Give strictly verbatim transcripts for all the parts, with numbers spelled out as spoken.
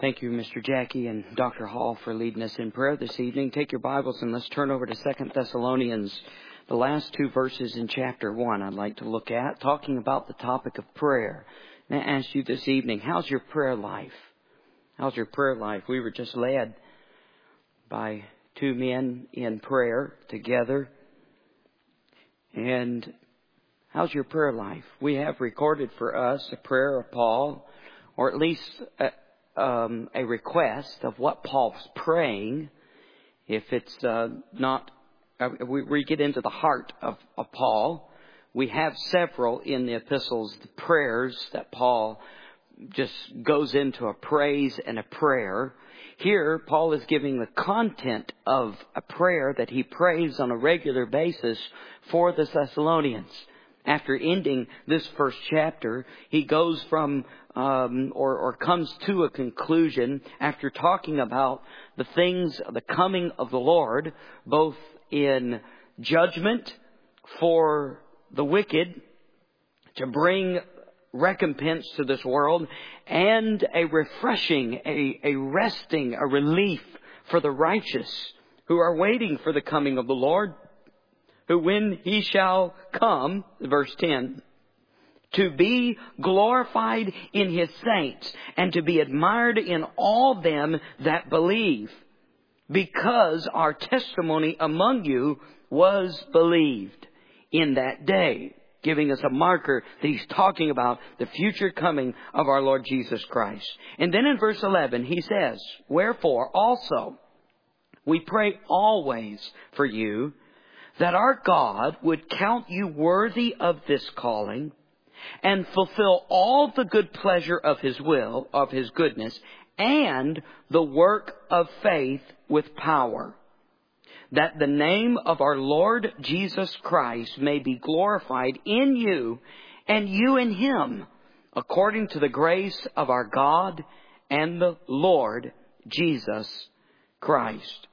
Thank you, Mister Jackie and Doctor Hall, for leading us in prayer this evening. Take your Bibles and let's turn over to Second Thessalonians, the last two verses in chapter one I'd like to look at, talking about the topic of prayer. And I ask you this evening, how's your prayer life? How's your prayer life? We were just led by two men in prayer together. And how's your prayer life? We have recorded for us a prayer of Paul, or at least a, um, a request of what Paul's praying. If it's uh, not, uh, we, we get into the heart of, of Paul. We have several in the epistles, the prayers that Paul just goes into a praise and a prayer. Here, Paul is giving the content of a prayer that he prays on a regular basis for the Thessalonians. After ending this first chapter, he goes from, um, or, or comes to a conclusion after talking about the things, the coming of the Lord, both in judgment for the wicked, to bring recompense to this world, and a refreshing, a, a resting, a relief for the righteous who are waiting for the coming of the Lord, who when he shall come, verse ten, to be glorified in his saints and to be admired in all them that believe, because our testimony among you was believed in that day. Giving us a marker that he's talking about the future coming of our Lord Jesus Christ. And then in verse eleven, he says, wherefore also we pray always for you, that our God would count you worthy of this calling and fulfill all the good pleasure of his will, of his goodness, and the work of faith with power, that the name of our Lord Jesus Christ may be glorified in you and you in him, according to the grace of our God and the Lord Jesus Christ.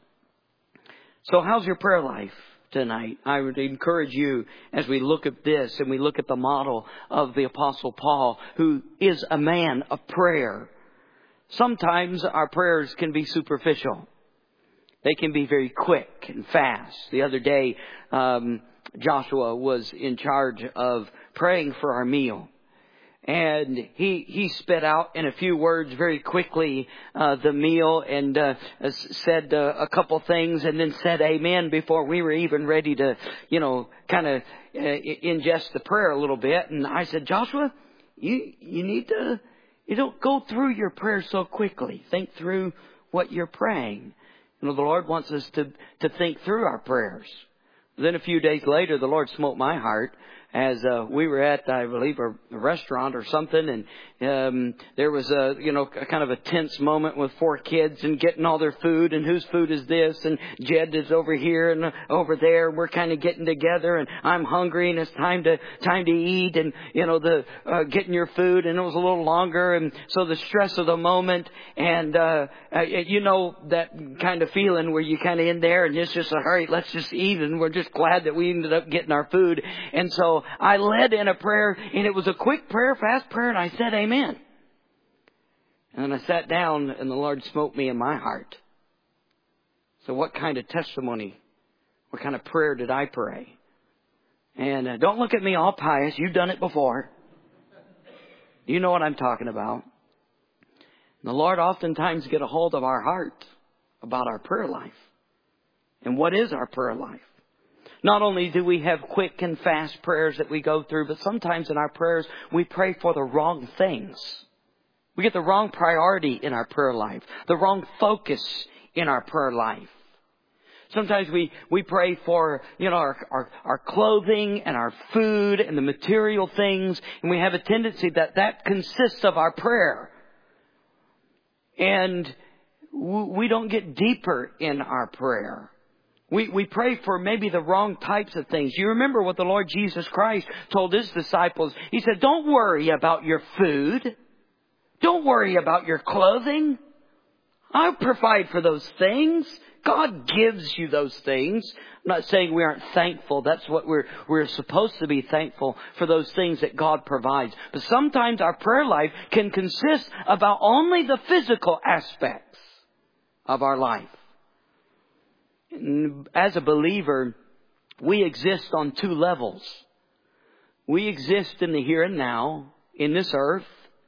So how's your prayer life tonight? I would encourage you, as we look at this and we look at the model of the Apostle Paul, who is a man of prayer. Sometimes our prayers can be superficial. They can be very quick and fast. The other day, um, Joshua was in charge of praying for our meal. And he, he spit out in a few words very quickly, uh, the meal and, uh, said uh, a couple things and then said amen before we were even ready to, you know, kind of uh, ingest the prayer a little bit. And I said, Joshua, you, you need to, you don't go through your prayer so quickly. Think through what you're praying. You know, the Lord wants us to, to think through our prayers. Then a few days later, the Lord smote my heart as uh, we were at, I believe, a, a restaurant or something, and um, there was a, you know, a kind of a tense moment with four kids and getting all their food, and whose food is this, and Jed is over here and over there, and we're kind of getting together, and I'm hungry, and it's time to time to eat, and you know, the uh, getting your food, and it was a little longer, and so the stress of the moment, and uh, uh, you know that kind of feeling where you kind of in there, and it's just, all right, let's just eat, and we're just glad that we ended up getting our food, and so I led in a prayer, and it was a quick prayer, fast prayer, and I said amen. And then I sat down, and the Lord smote me in my heart. So what kind of testimony, what kind of prayer did I pray? And uh, don't look at me all pious. You've done it before. You know what I'm talking about. And the Lord oftentimes get a hold of our heart about our prayer life. And what is our prayer life? Not only do we have quick and fast prayers that we go through, but sometimes in our prayers we pray for the wrong things. We get the wrong priority in our prayer life, the wrong focus in our prayer life. Sometimes we, we pray for, you know, our, our, our clothing and our food and the material things, and we have a tendency that that consists of our prayer. And we don't get deeper in our prayer. We, we pray for maybe the wrong types of things. You remember what the Lord Jesus Christ told his disciples. He said, don't worry about your food. Don't worry about your clothing. I'll provide for those things. God gives you those things. I'm not saying we aren't thankful. That's what we're, we're supposed to be thankful for, those things that God provides. But sometimes our prayer life can consist about only the physical aspects of our life. As a believer, we exist on two levels. We exist in the here and now, in this earth.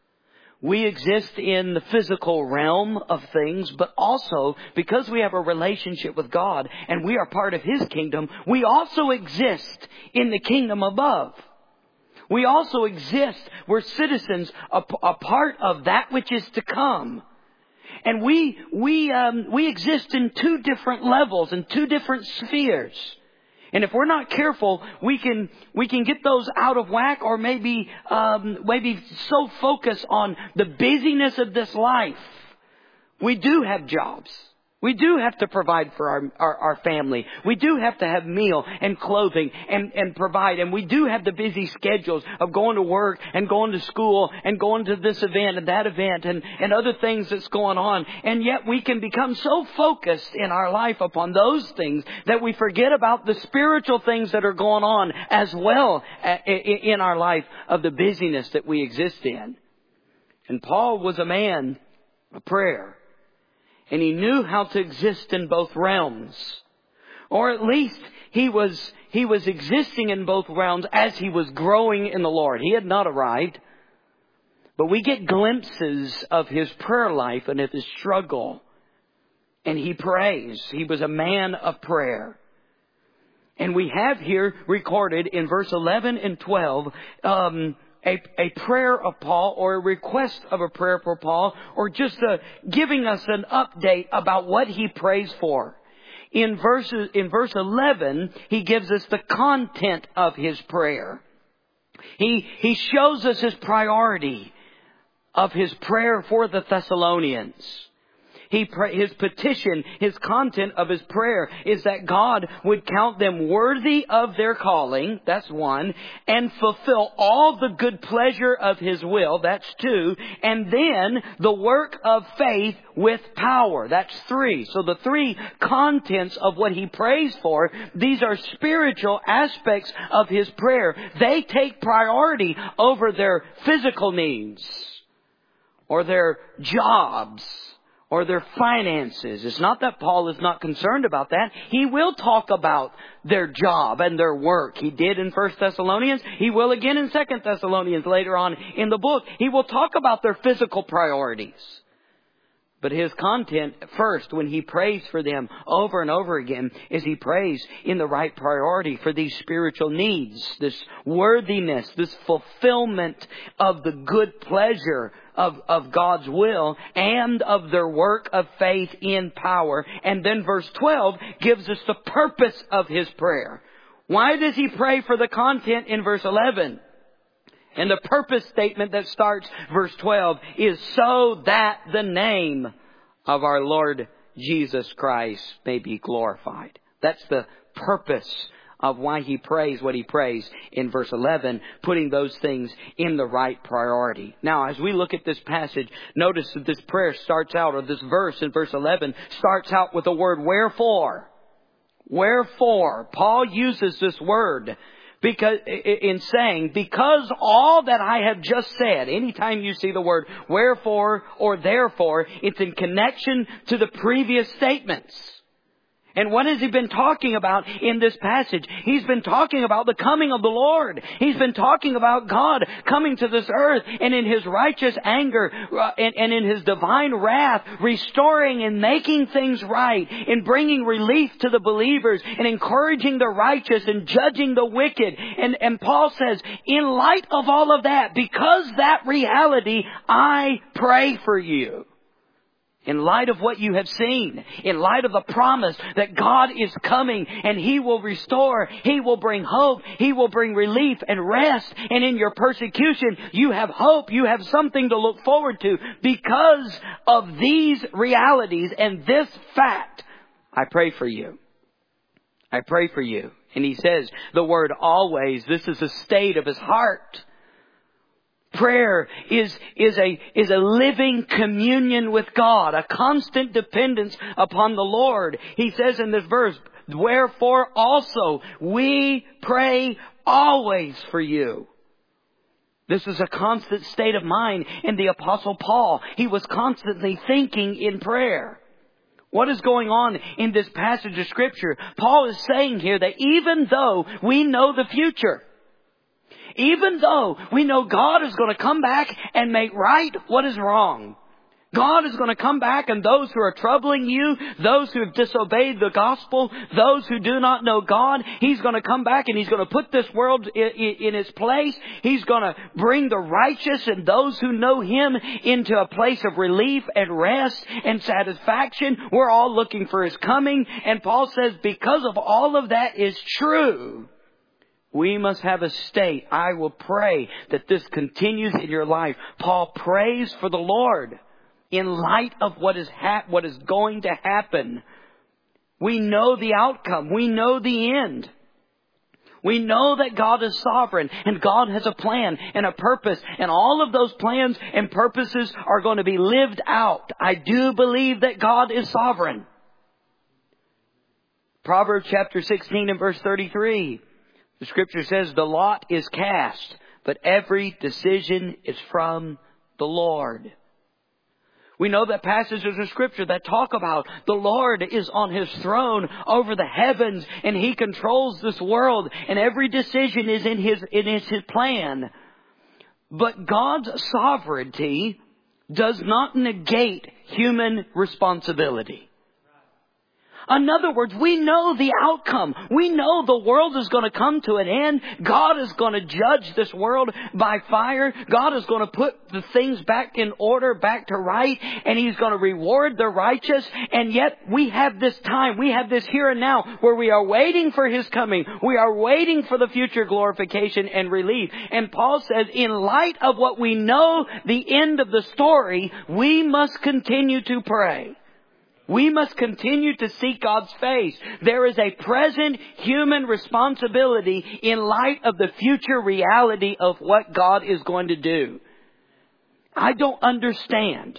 We exist in the physical realm of things, but also because we have a relationship with God and we are part of His kingdom, we also exist in the kingdom above. We also exist, we're citizens, a, a part of that which is to come. And we, we, um, we exist in two different levels, in two different spheres. And if we're not careful, we can we can get those out of whack, or maybe um, maybe so focused on the busyness of this life. We do have jobs. We do have to provide for our, our, our family. We do have to have meal and clothing and, and provide. And we do have the busy schedules of going to work and going to school and going to this event and that event and, and other things that's going on. And yet we can become so focused in our life upon those things that we forget about the spiritual things that are going on as well in our life of the busyness that we exist in. And Paul was a man of prayer. And he knew how to exist in both realms. Or at least he was, he was existing in both realms as he was growing in the Lord. He had not arrived. But we get glimpses of his prayer life and of his struggle. And he prays. He was a man of prayer. And we have here recorded in verse eleven and twelve, um, A, a prayer of Paul, or a request of a prayer for Paul, or just a, giving us an update about what he prays for. In verses, in verse eleven, he gives us the content of his prayer. He, he shows us his priority of his prayer for the Thessalonians. He, his petition, his content of his prayer is that God would count them worthy of their calling. That's one. And fulfill all the good pleasure of His will. That's two. And then the work of faith with power. That's three. So the three contents of what he prays for, these are spiritual aspects of his prayer. They take priority over their physical needs or their jobs or their finances. It's not that Paul is not concerned about that. He will talk about their job and their work. He did in First Thessalonians. He will again in Second Thessalonians later on in the book. He will talk about their physical priorities. But his content first, when he prays for them over and over again, is he prays in the right priority for these spiritual needs, this worthiness, this fulfillment of the good pleasure of, of God's will and of their work of faith in power. And then verse twelve gives us the purpose of his prayer. Why does he pray for the content in verse eleven? And the purpose statement that starts verse twelve is so that the name of our Lord Jesus Christ may be glorified. That's the purpose of why he prays what he prays in verse eleven, putting those things in the right priority. Now, as we look at this passage, notice that this prayer starts out, or this verse in verse eleven starts out with the word wherefore. Wherefore. Paul uses this word because in saying, because all that I have just said, anytime you see the word wherefore or therefore, it's in connection to the previous statements. And what has he been talking about in this passage? He's been talking about the coming of the Lord. He's been talking about God coming to this earth and in His righteous anger uh, and, and in His divine wrath, restoring and making things right, in bringing relief to the believers and encouraging the righteous and judging the wicked. And, and Paul says, in light of all of that, because that reality, I pray for you. In light of what you have seen, in light of the promise that God is coming and He will restore, He will bring hope, He will bring relief and rest. And in your persecution, you have hope, you have something to look forward to. Because of these realities and this fact, I pray for you. I pray for you. And he says the word always, this is a state of his heart. Prayer is, is a, is a living communion with God, a constant dependence upon the Lord. He says in this verse, wherefore also we pray always for you. This is a constant state of mind in the Apostle Paul. He was constantly thinking in prayer. What is going on in this passage of Scripture? Paul is saying here that even though we know the future, even though we know God is going to come back and make right what is wrong, God is going to come back, and those who are troubling you, those who have disobeyed the gospel, those who do not know God, He's going to come back and He's going to put this world in, in its place. He's going to bring the righteous and those who know Him into a place of relief and rest and satisfaction. We're all looking for His coming. And Paul says, because of all of that is true, we must have a state. I will pray that this continues in your life. Paul prays for the Lord. In light of what is hap- what is going to happen. We know the outcome. We know the end. We know that God is sovereign and God has a plan and a purpose, and all of those plans and purposes are going to be lived out. I do believe that God is sovereign. Proverbs chapter sixteen and verse thirty-three. The Scripture says, the lot is cast, but every decision is from the Lord. We know that passages of Scripture that talk about the Lord is on His throne over the heavens, and He controls this world, and every decision is in His, in His plan. But God's sovereignty does not negate human responsibility. In other words, we know the outcome. We know the world is going to come to an end. God is going to judge this world by fire. God is going to put the things back in order, back to right, and He's going to reward the righteous. And yet we have this time, we have this here and now where we are waiting for His coming. We are waiting for the future glorification and relief. And Paul says, in light of what we know, the end of the story, we must continue to pray. We must continue to seek God's face. There is a present human responsibility in light of the future reality of what God is going to do. I don't understand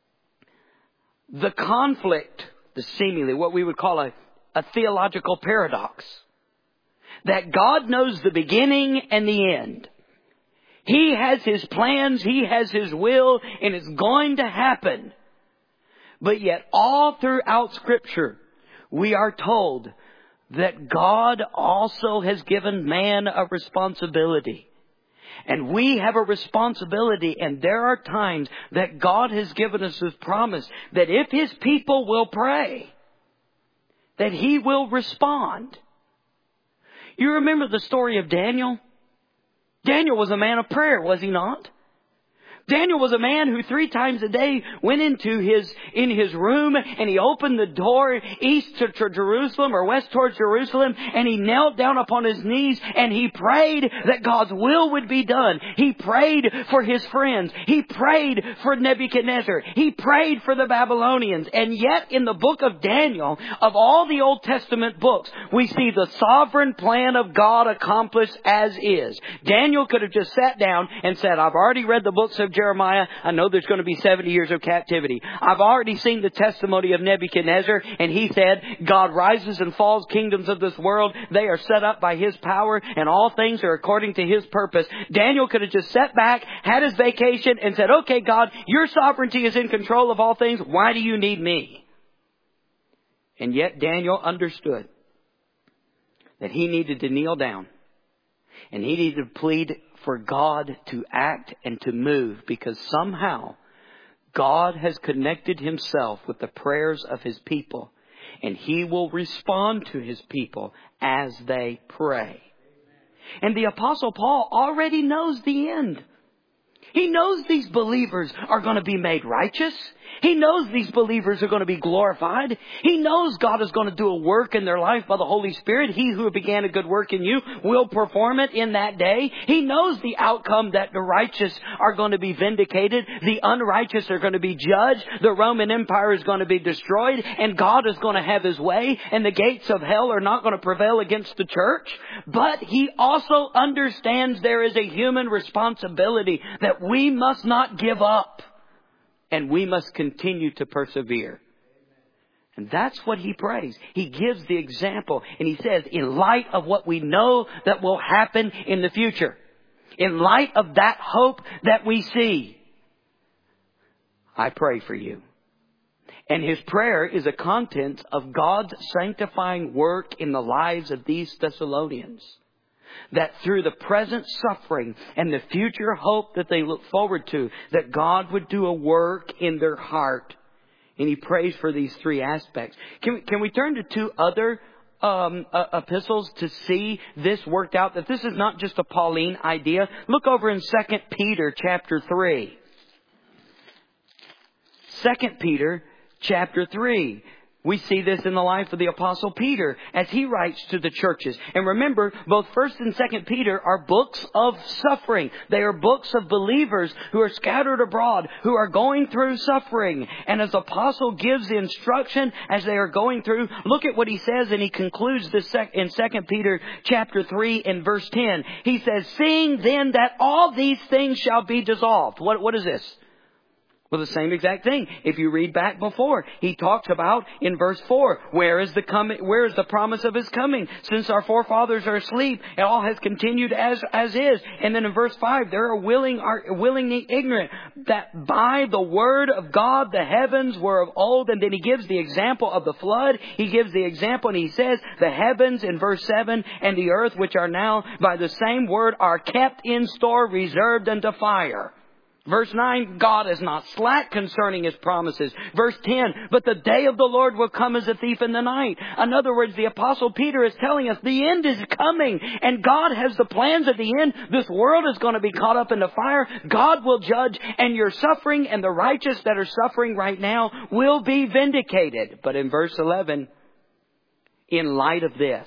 the conflict, the seemingly what we would call a, a theological paradox. That God knows the beginning and the end. He has His plans, He has His will, and it's going to happen. But yet all throughout Scripture, we are told that God also has given man a responsibility. And we have a responsibility, and there are times that God has given us His promise that if His people will pray, that He will respond. You remember the story of Daniel? Daniel was a man of prayer, was he not? Daniel was a man who three times a day went into his, in his room, and he opened the door east to, to Jerusalem or west towards Jerusalem, and he knelt down upon his knees and he prayed that God's will would be done. He prayed for his friends. He prayed for Nebuchadnezzar. He prayed for the Babylonians. And yet in the book of Daniel, of all the Old Testament books, we see the sovereign plan of God accomplished as is. Daniel could have just sat down and said, I've already read the books of Jeremiah. I know there's going to be seventy years of captivity. I've already seen the testimony of Nebuchadnezzar, and he said, God rises and falls kingdoms of this world. They are set up by His power, and all things are according to His purpose. Daniel could have just sat back, had his vacation, and said, okay, God, your sovereignty is in control of all things. Why do you need me? And yet Daniel understood that he needed to kneel down, and he needed to plead for God to act and to move, because somehow God has connected Himself with the prayers of His people, and He will respond to His people as they pray. And the Apostle Paul already knows the end. He knows these believers are going to be made righteous. He knows these believers are going to be glorified. He knows God is going to do a work in their life by the Holy Spirit. He who began a good work in you will perform it in that day. He knows the outcome, that the righteous are going to be vindicated. The unrighteous are going to be judged. The Roman Empire is going to be destroyed. And God is going to have His way. And the gates of hell are not going to prevail against the church. But He also understands there is a human responsibility that we must not give up. And we must continue to persevere. And that's what he prays. He gives the example. And he says, in light of what we know that will happen in the future, in light of that hope that we see, I pray for you. And his prayer is a content of God's sanctifying work in the lives of these Thessalonians. That through the present suffering and the future hope that they look forward to, that God would do a work in their heart. And he prays for these three aspects. Can we, can we turn to two other um, uh, epistles to see this worked out? That this is not just a Pauline idea. Look over in Second Peter chapter three. Second Peter chapter three. We see this in the life of the Apostle Peter as he writes to the churches. And remember, both First and Second Peter are books of suffering. They are books of believers who are scattered abroad, who are going through suffering. And as the Apostle gives the instruction as they are going through, look at what he says, and he concludes this sec- in Second Peter chapter three in verse ten. He says, seeing then that all these things shall be dissolved. What, what is this? Well, the same exact thing. If you read back before, he talks about in verse four, where is the coming, where is the promise of his coming? Since our forefathers are asleep, it all has continued as, as is. And then in verse five, they are willing, are willingly ignorant that by the word of God, the heavens were of old. And then he gives the example of the flood. He gives the example and he says, the heavens in verse seven and the earth, which are now by the same word, are kept in store, reserved unto fire. Verse nine, God is not slack concerning His promises. Verse ten, but the day of the Lord will come as a thief in the night. In other words, the Apostle Peter is telling us the end is coming and God has the plans at the end. This world is going to be caught up in the fire. God will judge, and your suffering and the righteous that are suffering right now will be vindicated. But in verse eleven, in light of this,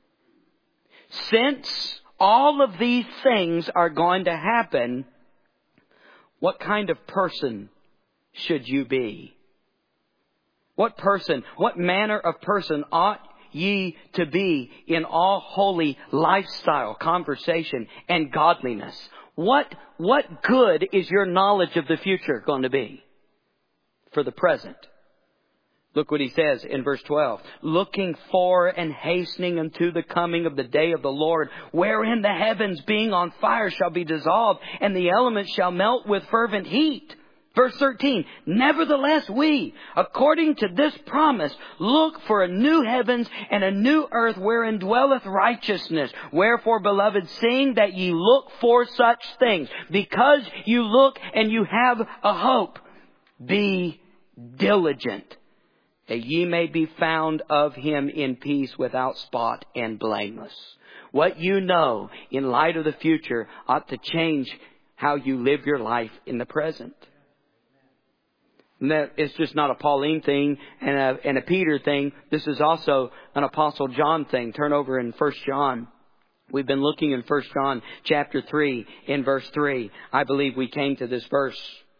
since all of these things are going to happen, what kind of person should you be? What person, what manner of person ought ye to be in all holy lifestyle, conversation, and godliness? What, what good is your knowledge of the future going to be for the present? Look what he says in verse twelve. Looking for and hastening unto the coming of the day of the Lord, wherein the heavens being on fire shall be dissolved, and the elements shall melt with fervent heat. Verse thirteen. Nevertheless we, according to this promise, look for a new heavens and a new earth wherein dwelleth righteousness. Wherefore, beloved, seeing that ye look for such things, because you look and you have a hope, be diligent, that ye may be found of Him in peace, without spot and blameless. What you know in light of the future ought to change how you live your life in the present. And that it's just not a Pauline thing and a, and a Peter thing. This is also an Apostle John thing. Turn over in First John. We've been looking in First John chapter three in verse three. I believe we came to this verse.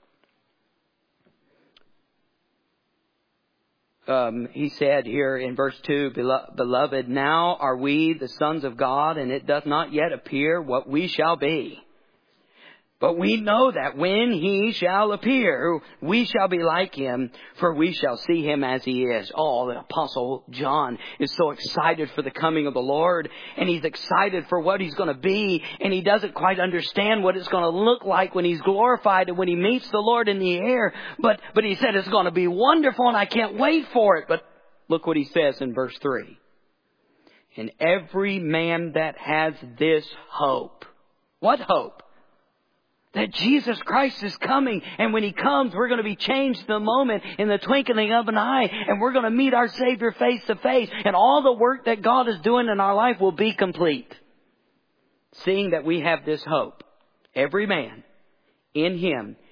Um, he said here in verse two, Beloved, now are we the sons of God, and it doth not yet appear what we shall be. But we know that when He shall appear, we shall be like Him, for we shall see Him as He is. Oh, the Apostle John is so excited for the coming of the Lord, and he's excited for what He's going to be, and he doesn't quite understand what it's going to look like when He's glorified and when He meets the Lord in the air. But, but he said it's going to be wonderful, and I can't wait for it. But look what he says in verse three. And every man that has this hope. What hope? That Jesus Christ is coming, and when He comes, we're going to be changed in the moment, in the twinkling of an eye, and we're going to meet our Savior face to face, and all the work that God is doing in our life will be complete. Seeing that we have this hope, every man in Him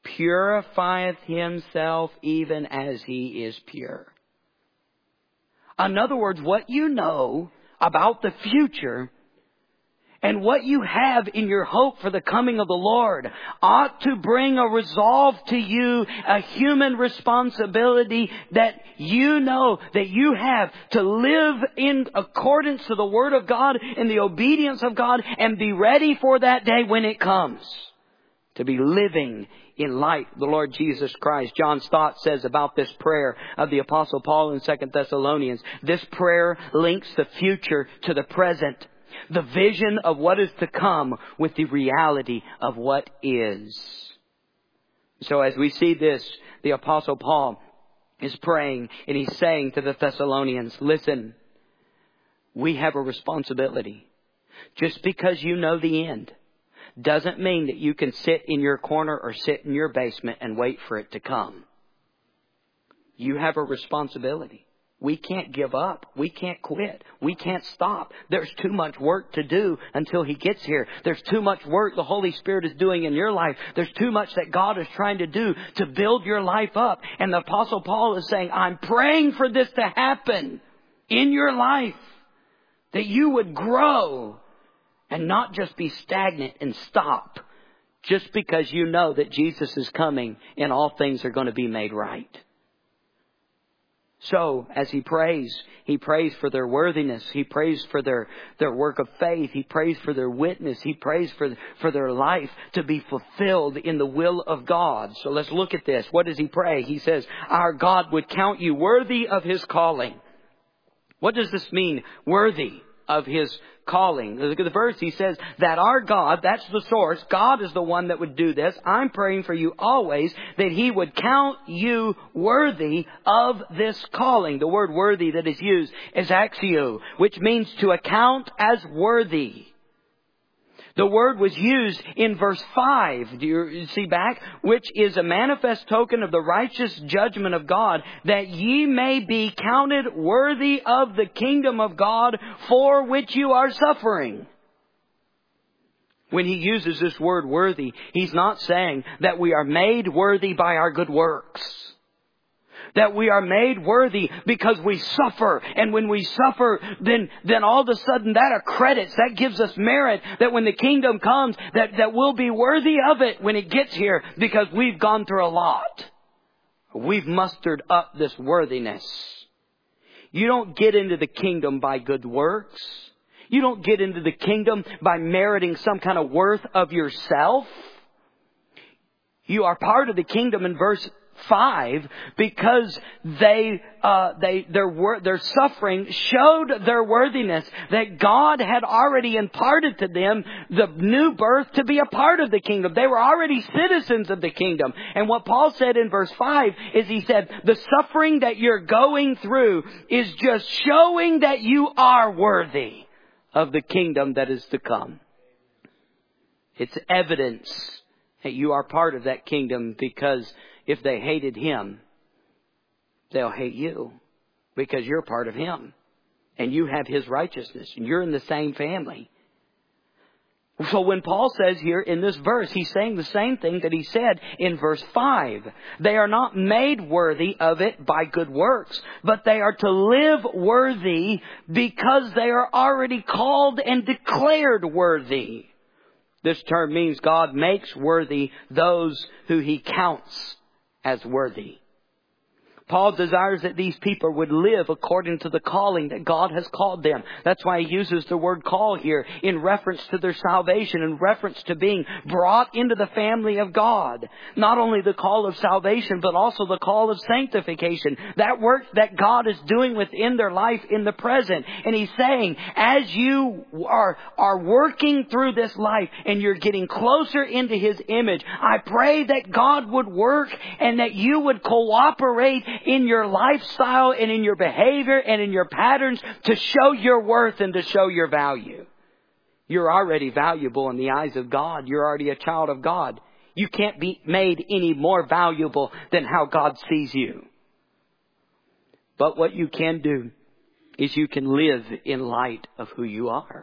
purifieth himself even as he is pure. In other words, what you know about the future and what you have in your hope for the coming of the Lord ought to bring a resolve to you, a human responsibility that you know that you have to live in accordance to the Word of God, in the obedience of God, and be ready for that day when it comes. To be living in light of the Lord Jesus Christ. John Stott says about this prayer of the Apostle Paul in Second Thessalonians, this prayer links the future to the present. The vision of what is to come with the reality of what is. So as we see this, the Apostle Paul is praying and he's saying to the Thessalonians, listen, we have a responsibility. Just because you know the end doesn't mean that you can sit in your corner or sit in your basement and wait for it to come. You have a responsibility. We can't give up. We can't quit. We can't stop. There's too much work to do until He gets here. There's too much work the Holy Spirit is doing in your life. There's too much that God is trying to do to build your life up. And the Apostle Paul is saying, I'm praying for this to happen in your life. That you would grow and not just be stagnant and stop. Just because you know that Jesus is coming and all things are going to be made right. So, as he prays, he prays for their worthiness. He prays for their, their work of faith. He prays for their witness. He prays for, for their life to be fulfilled in the will of God. So let's look at this. What does he pray? He says, our God would count you worthy of His calling. What does this mean? Worthy of His calling. Look at the verse. He says that our God, that's the source. God is the one that would do this. I'm praying for you always that He would count you worthy of this calling. The word worthy that is used is axio, which means to account as worthy. The word was used in verse five. Do you see back? Which is a manifest token of the righteous judgment of God, that ye may be counted worthy of the kingdom of God for which you are suffering. When he uses this word worthy, he's not saying that we are made worthy by our good works. That we are made worthy because we suffer. And when we suffer, then, then all of a sudden that accredits, that gives us merit. That when the kingdom comes, that, that we'll be worthy of it when it gets here because we've gone through a lot. We've mustered up this worthiness. You don't get into the kingdom by good works. You don't get into the kingdom by meriting some kind of worth of yourself. You are part of the kingdom in verse five, because they, uh, they, their wor- their suffering showed their worthiness, that God had already imparted to them the new birth to be a part of the kingdom. They were already citizens of the kingdom. And what Paul said in verse five is he said, the suffering that you're going through is just showing that you are worthy of the kingdom that is to come. It's evidence that you are part of that kingdom, because if they hated Him, they'll hate you because you're part of Him and you have His righteousness and you're in the same family. So when Paul says here in this verse, he's saying the same thing that he said in verse five. They are not made worthy of it by good works, but they are to live worthy because they are already called and declared worthy. This term means God makes worthy those who He counts as worthy. Paul desires that these people would live according to the calling that God has called them. That's why he uses the word call here in reference to their salvation, in reference to being brought into the family of God. Not only the call of salvation, but also the call of sanctification. That work that God is doing within their life in the present. And he's saying, as you are, are working through this life and you're getting closer into His image, I pray that God would work and that you would cooperate in your lifestyle and in your behavior and in your patterns to show your worth and to show your value. You're already valuable in the eyes of God. You're already a child of God. You can't be made any more valuable than how God sees you. But what you can do is you can live in light of who you are.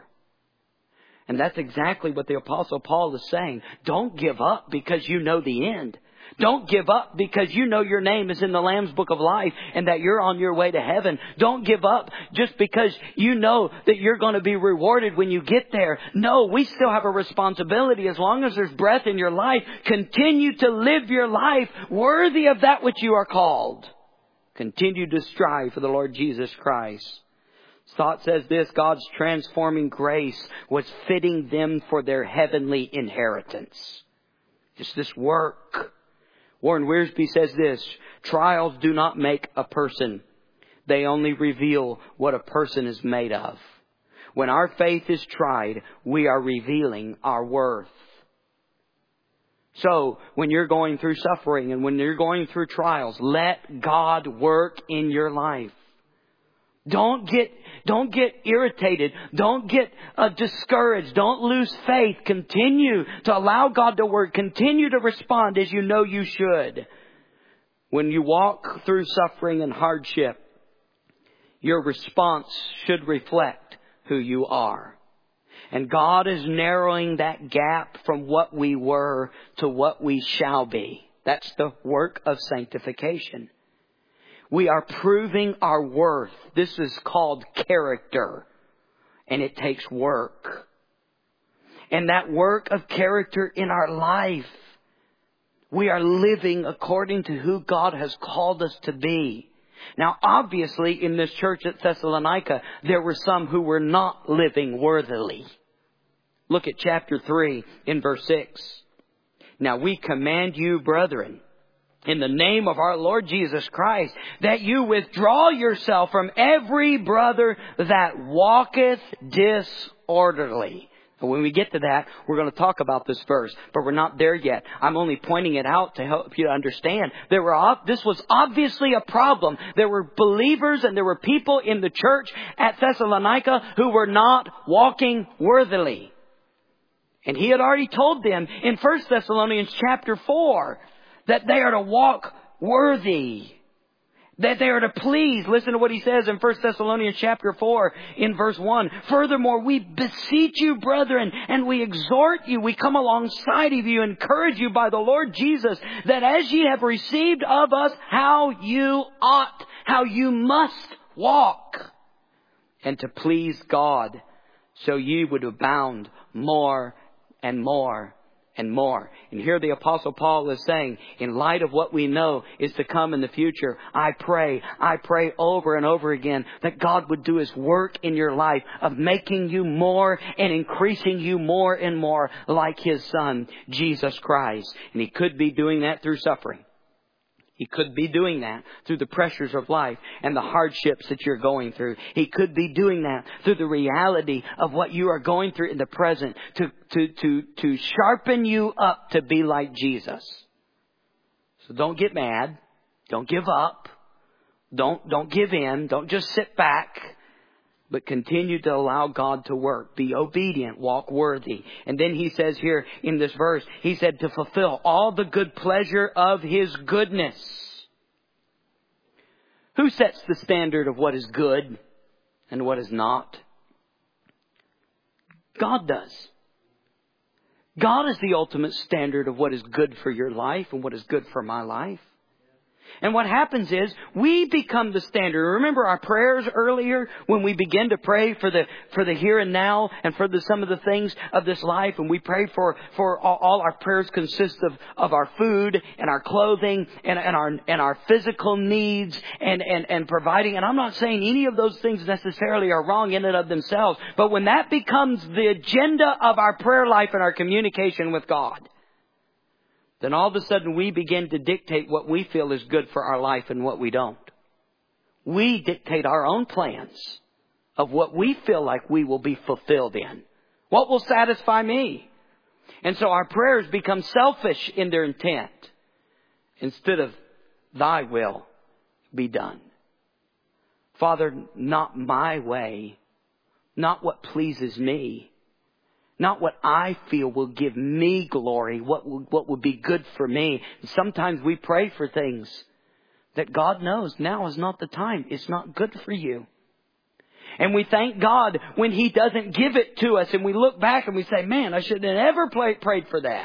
And that's exactly what the Apostle Paul is saying. Don't give up because you know the end. Don't give up because you know your name is in the Lamb's Book of Life and that you're on your way to heaven. Don't give up just because you know that you're going to be rewarded when you get there. No, we still have a responsibility. As long as there's breath in your life, continue to live your life worthy of that which you are called. Continue to strive for the Lord Jesus Christ. Thought says this: God's transforming grace was fitting them for their heavenly inheritance. Just this work. Warren Wiersbe says this: trials do not make a person. They only reveal what a person is made of. When our faith is tried, we are revealing our worth. So, when you're going through suffering and when you're going through trials, let God work in your life. Don't get, don't get irritated. Don't get uh, discouraged. Don't lose faith. Continue to allow God to work. Continue to respond as you know you should. When you walk through suffering and hardship, your response should reflect who you are. And God is narrowing that gap from what we were to what we shall be. That's the work of sanctification. We are proving our worth. This is called character. And it takes work. And that work of character in our life, we are living according to who God has called us to be. Now, obviously, in this church at Thessalonica, there were some who were not living worthily. Look at chapter three in verse six. Now we command you, brethren, in the name of our Lord Jesus Christ, that you withdraw yourself from every brother that walketh disorderly. And when we get to that, we're going to talk about this verse, but we're not there yet. I'm only pointing it out to help you understand. There were, this was obviously a problem. There were believers and there were people in the church at Thessalonica who were not walking worthily. And he had already told them in First Thessalonians chapter four that they are to walk worthy. That they are to please. Listen to what he says in First Thessalonians chapter four in verse one. Furthermore, we beseech you, brethren, and we exhort you, we come alongside of you, encourage you by the Lord Jesus, that as ye have received of us how you ought, how you must walk, and to please God, so ye would abound more and more and more. And here the Apostle Paul is saying, in light of what we know is to come in the future, I pray, I pray over and over again that God would do His work in your life of making you more and increasing you more and more like His Son, Jesus Christ. And He could be doing that through suffering. He could be doing that through the pressures of life and the hardships that you're going through. He could be doing that through the reality of what you are going through in the present to, to, to, to sharpen you up to be like Jesus. So don't get mad. Don't give up. Don't, don't give in. Don't just sit back. But continue to allow God to work. Be obedient. Walk worthy. And then he says here in this verse, he said to fulfill all the good pleasure of His goodness. Who sets the standard of what is good and what is not? God does. God is the ultimate standard of what is good for your life and what is good for my life. And what happens is we become the standard. Remember our prayers earlier when we begin to pray for the for the here and now and for the, some of the things of this life. And we pray for, for all, all our prayers consist of, of our food and our clothing and, and our and our physical needs and, and, and providing. And I'm not saying any of those things necessarily are wrong in and of themselves. But when that becomes the agenda of our prayer life and our communication with God, then all of a sudden we begin to dictate what we feel is good for our life and what we don't. We dictate our own plans of what we feel like we will be fulfilled in. What will satisfy me? And so our prayers become selfish in their intent instead of Thy will be done. Father, not my way, not what pleases me. Not what I feel will give me glory, what will, what will be good for me. Sometimes we pray for things that God knows now is not the time. It's not good for you. And we thank God when He doesn't give it to us. And we look back and we say, man, I should have never play, prayed for that.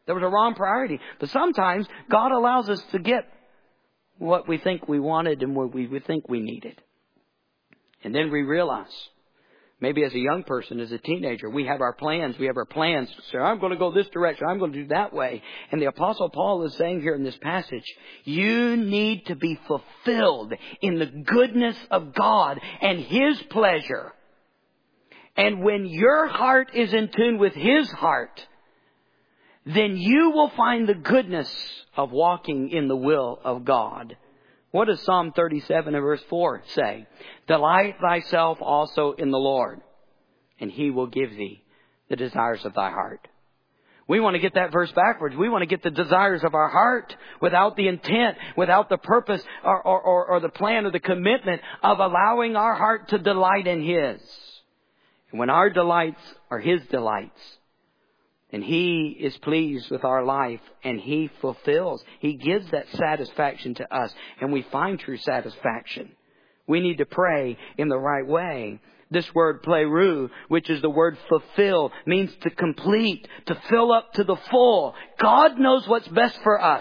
There was a wrong priority. But sometimes God allows us to get what we think we wanted and what we think we needed. And then we realize, maybe as a young person, as a teenager, we have our plans. We have our plans. So I'm going to go this direction. I'm going to do that way. And the Apostle Paul is saying here in this passage, you need to be fulfilled in the goodness of God and His pleasure. And when your heart is in tune with His heart, then you will find the goodness of walking in the will of God. What does Psalm thirty-seven and verse four say? Delight thyself also in the Lord, and He will give thee the desires of thy heart. We want to get that verse backwards. We want to get the desires of our heart without the intent, without the purpose or, or, or, or the plan or the commitment of allowing our heart to delight in His. And when our delights are His delights, and He is pleased with our life, and He fulfills. He gives that satisfaction to us, and we find true satisfaction. We need to pray in the right way. This word pleroo, which is the word fulfill, means to complete, to fill up to the full. God knows what's best for us.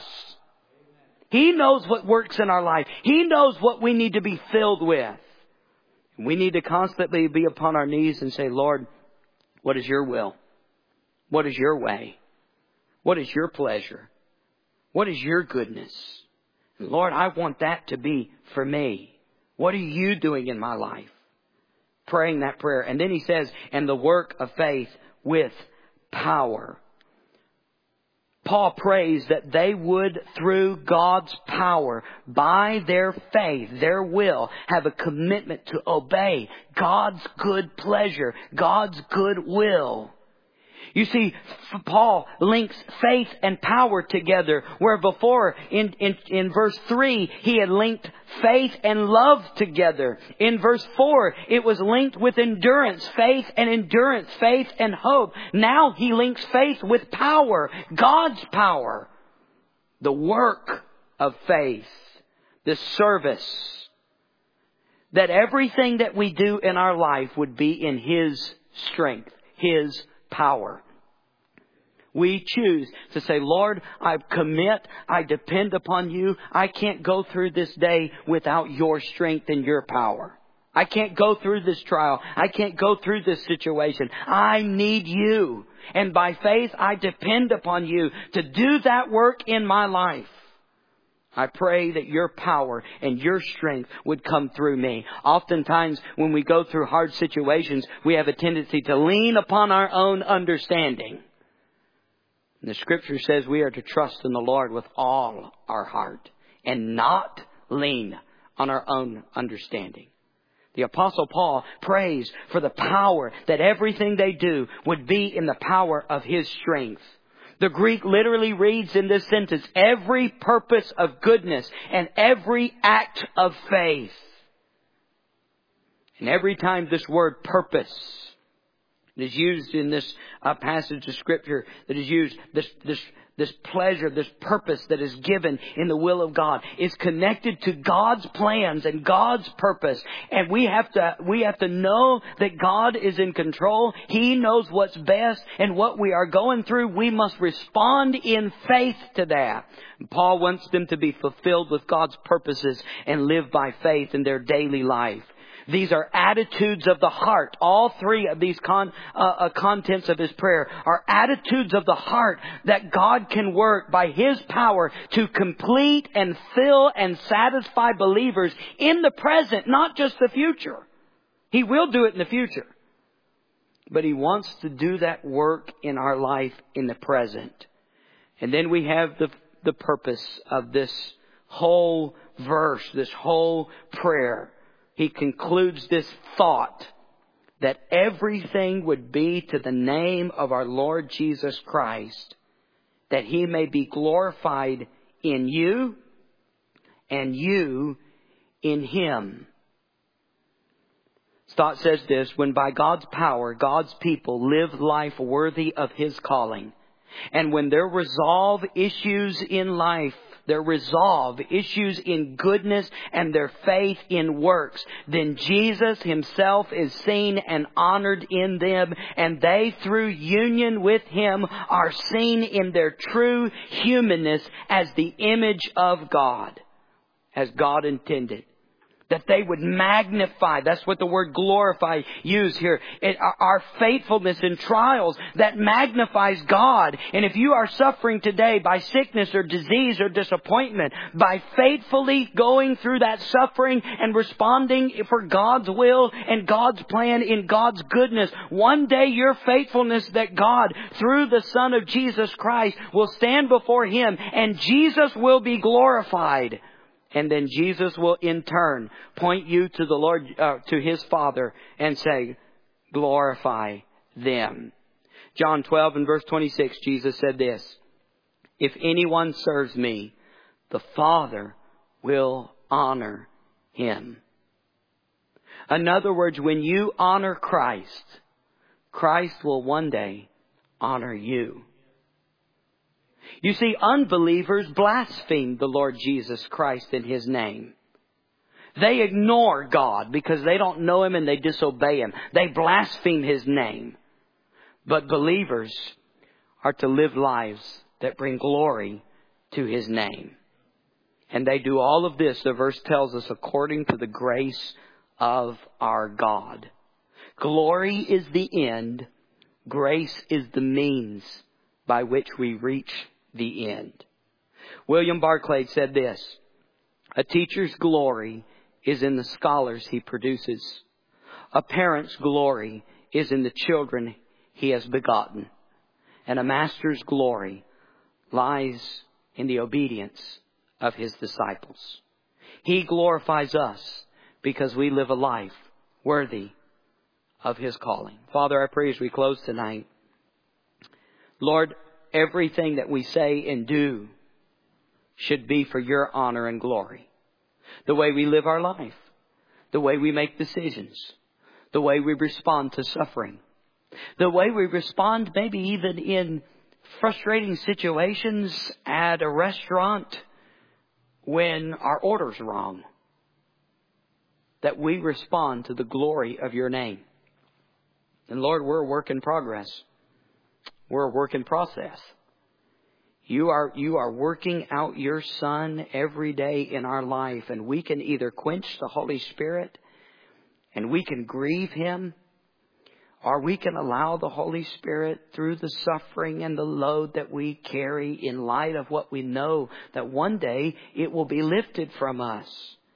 He knows what works in our life. He knows what we need to be filled with. We need to constantly be upon our knees and say, Lord, what is your will? What is your way? What is your pleasure? What is your goodness? Lord, I want that to be for me. What are you doing in my life? Praying that prayer. And then he says, and the work of faith with power. Paul prays that they would, through God's power, by their faith, their will, have a commitment to obey God's good pleasure, God's good will. You see, Paul links faith and power together, where before in, in, in verse three, he had linked faith and love together. In verse four, it was linked with endurance, faith and endurance, faith and hope. Now he links faith with power, God's power, the work of faith, the service, that everything that we do in our life would be in His strength, His power. We choose to say, Lord, I commit, I depend upon you. I can't go through this day without your strength and your power. I can't go through this trial. I can't go through this situation. I need you. And by faith, I depend upon you to do that work in my life. I pray that your power and your strength would come through me. Oftentimes, when we go through hard situations, we have a tendency to lean upon our own understanding. And the Scripture says we are to trust in the Lord with all our heart and not lean on our own understanding. The Apostle Paul prays for the power, that everything they do would be in the power of His strength. The Greek literally reads in this sentence, every purpose of goodness and every act of faith. And every time this word purpose is used in this uh, passage of Scripture, that is used, this, this, this pleasure, this purpose that is given in the will of God is connected to God's plans and God's purpose. And we have to, we have to know that God is in control. He knows what's best, and what we are going through, we must respond in faith to that. And Paul wants them to be fulfilled with God's purposes and live by faith in their daily life. These are attitudes of the heart. All three of these con, uh, uh, contents of his prayer are attitudes of the heart that God can work by His power to complete and fill and satisfy believers in the present, not just the future. He will do it in the future. But He wants to do that work in our life in the present. And then we have the, the purpose of this whole verse, this whole prayer. He concludes this thought that everything would be to the name of our Lord Jesus Christ, that He may be glorified in you and you in Him. This thought says this: when by God's power, God's people live life worthy of His calling, and when their resolve issues in life their resolve issues in goodness, and their faith in works, then Jesus Himself is seen and honored in them, and they, through union with Him, are seen in their true humanness as the image of God, as God intended. That they would magnify. That's what the word glorify used here. It, our faithfulness in trials that magnifies God. And if you are suffering today by sickness or disease or disappointment, by faithfully going through that suffering and responding for God's will and God's plan in God's goodness, one day your faithfulness that God, through the Son of Jesus Christ, will stand before Him, and Jesus will be glorified. And then Jesus will in turn point you to the Lord, uh, to His Father, and say, glorify them. John twelve and verse twenty-six, Jesus said this, if anyone serves me, the Father will honor him. In other words, when you honor Christ, Christ will one day honor you. You see, unbelievers blaspheme the Lord Jesus Christ in His name. They ignore God because they don't know Him and they disobey Him. They blaspheme His name. But believers are to live lives that bring glory to His name. And they do all of this, the verse tells us, according to the grace of our God. Glory is the end. Grace is the means by which we reach the end. William Barclay said this, a teacher's glory is in the scholars he produces. A parent's glory is in the children he has begotten. And a master's glory lies in the obedience of his disciples. He glorifies us because we live a life worthy of His calling. Father, I pray as we close tonight, Lord, everything that we say and do should be for Your honor and glory. The way we live our life, the way we make decisions, the way we respond to suffering, the way we respond maybe even in frustrating situations at a restaurant when our order's wrong. That we respond to the glory of Your name. And Lord, we're a work in progress. We're a work in process. You are, you are working out Your Son every day in our life. And we can either quench the Holy Spirit and we can grieve Him, or we can allow the Holy Spirit, through the suffering and the load that we carry, in light of what we know, that one day it will be lifted from us.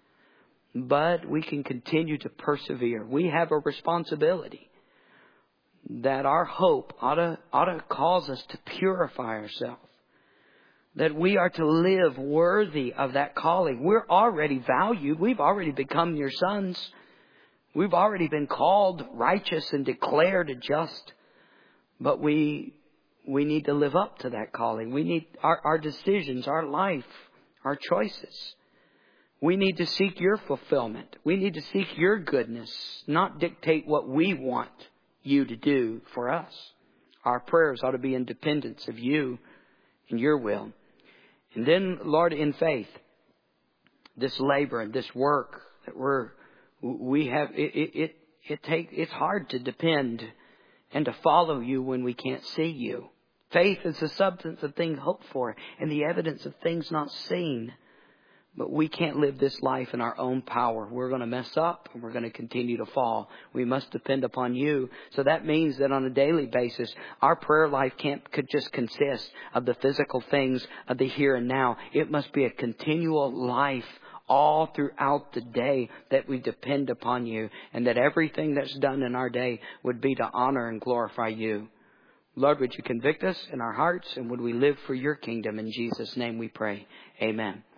But we can continue to persevere. We have a responsibility that our hope ought to, ought to cause us to purify ourselves. That we are to live worthy of that calling. We're already valued. We've already become Your sons. We've already been called righteous and declared just. But we we need to live up to that calling. We need our, our decisions, our life, our choices. We need to seek Your fulfillment. We need to seek Your goodness, not dictate what we want You to do for us. Our prayers ought to be in dependence of You and Your will. And then, Lord, in faith, this labor and this work that we're we have, it it it, it take it's hard to depend and to follow You when we can't see You. Faith is the substance of things hoped for and the evidence of things not seen. But we can't live this life in our own power. We're going to mess up and we're going to continue to fall. We must depend upon You. So that means that on a daily basis, our prayer life can't could just consist of the physical things of the here and now. It must be a continual life all throughout the day that we depend upon You, and that everything that's done in our day would be to honor and glorify You. Lord, would You convict us in our hearts, and would we live for Your kingdom? In Jesus' name we pray. Amen.